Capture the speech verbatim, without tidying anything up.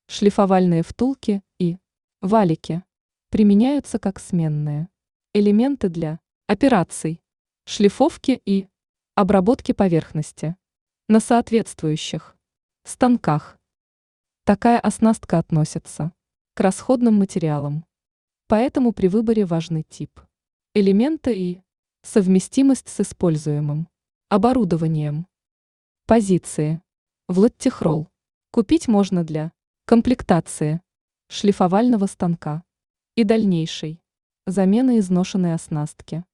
Шлифовальные втулки и валики применяются как сменные элементы для операций шлифовки и обработки поверхности на соответствующих станках. Такая оснастка относится к расходным материалам, поэтому при выборе важный тип элемента и совместимость с используемым оборудованием. Позиции. Влаттехрол купить можно для комплектации шлифовального станка и дальнейшей замены изношенной оснастки.